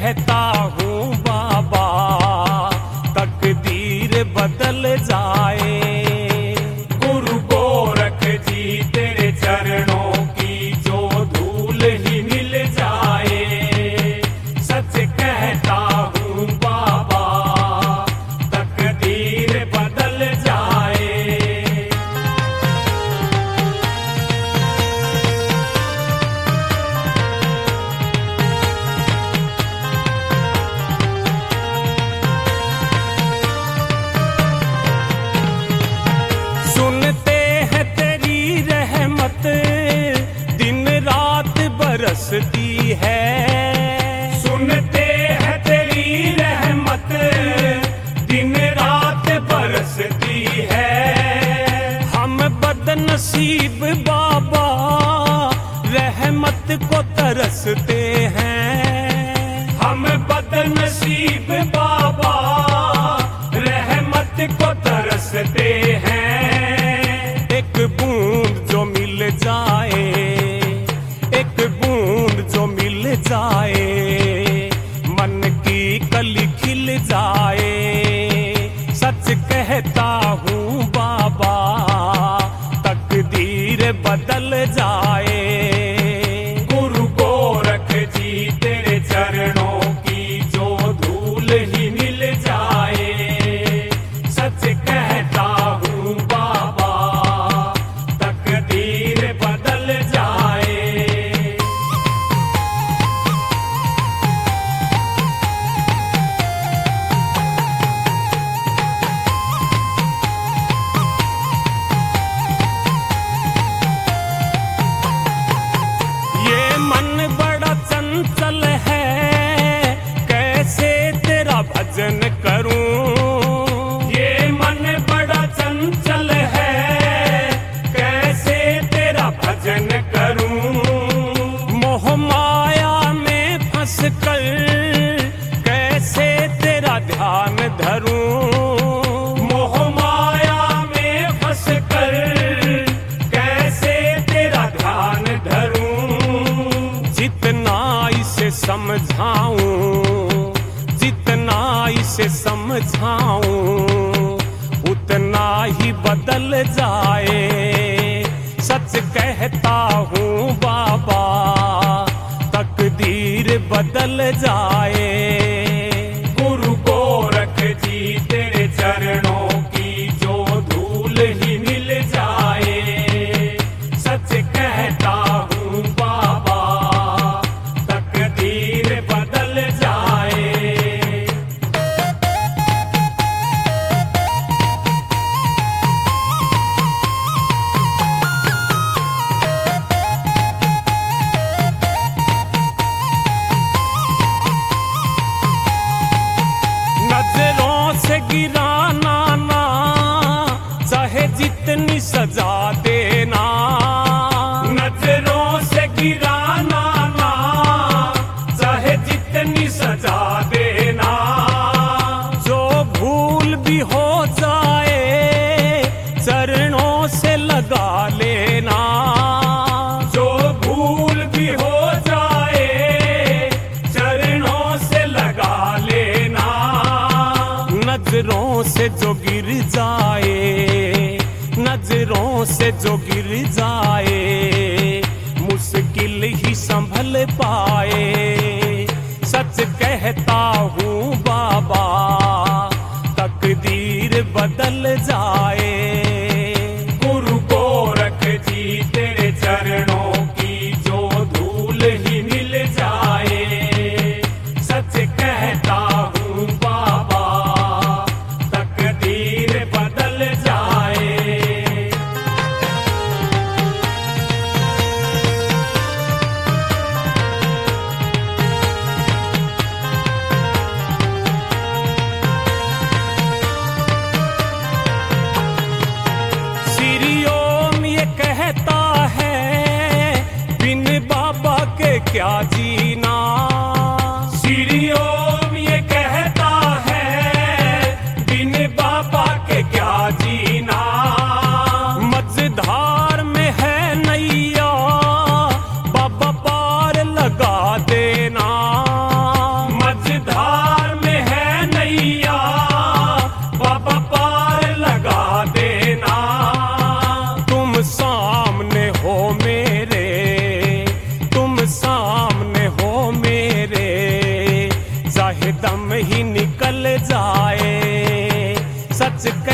कहता हूँ बाबा, तकदीर बदल जाए। गुरु गोरख जी तेरे चरणों की जो धूल ही मिल जाए। सच कहता हूँ बाबा, तकदीर बदल जाए। सुनते हैं तेरी रहमत दिन रात बरसती है। सुनते हैं तेरी रहमत दिन रात बरसती है। हम बदनसीब बाबा रहमत को तरसते हैं। हम बदनसीब बाबा रहमत को तरसते हैं। एक बूंद जो मिल जाए, एक बूंद जो मिल जाए, मन की कली खिल जाए। सच कहता हूँ बाबा, तकदीर बदल जाए। गुरु गोरख जी तेरे चरणों की जो धूल ही मिल जाए। सच कहता हूँ बाबा, तकदीर बदल जाए। ये मन बड़ा चंचल है, कैसे तेरा भजन करूं। ये मन बड़ा चंचल है, कैसे तेरा भजन करूं। मोह माया में फंस कर कैसे तेरा ध्यान धरूं। मोह माया में फंस कर कैसे तेरा ध्यान धरूं। जितना इसे समझाऊं, जितना इसे समझाऊं, उतना ही बदल जाए। सच कहता हूँ बाबा, तकदीर बदल जाए। गुरु गोरख जी तेरे चरणों की जो धूल ही मिल जाए। सच कहता हूँ बाबा, तकदीर बदल जाए। नजरों से गिराना ना, चाहे जितनी सजा देना। नजरों से गिराना ना, चाहे जितनी सजा देना। जो भूल भी हो जाए, चरणों से लगा लेना। जो भूल भी हो जाए, चरणों से लगा लेना। नजरों से जो गिर जाए, नजरों से जो गिर जाए, मुश्किल ही संभल पाए। सच कहता हूँ बाबा, तकदीर बदल जाए। गुरु गोरख जी तेरे चरणों की जो धूल ही मिल जाए। सच कहता हूँ बाबा, तकदीर बदल जाए। श्री ओम ये कहता है, बिन बाबा के क्या जीना। श्री ओम ये कहता है, बिन बाबा के क्या जीना। मझधार में है नैया, बाबा पार लगा देना। मझ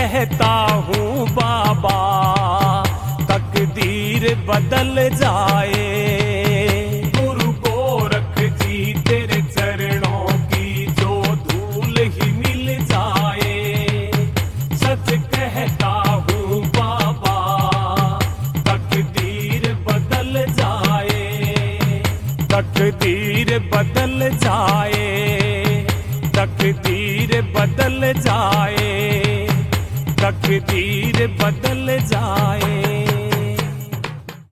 कहता हूँ बाबा, तकदीर बदल जाए। गुरु गोरख जी तेरे चरणों की जो धूल ही मिल जाए। सच कहता हूँ बाबा, तकदीर बदल जाए। तकदीर बदल जाए, तकदीर बदल जाए, तकदीर बदल जाए।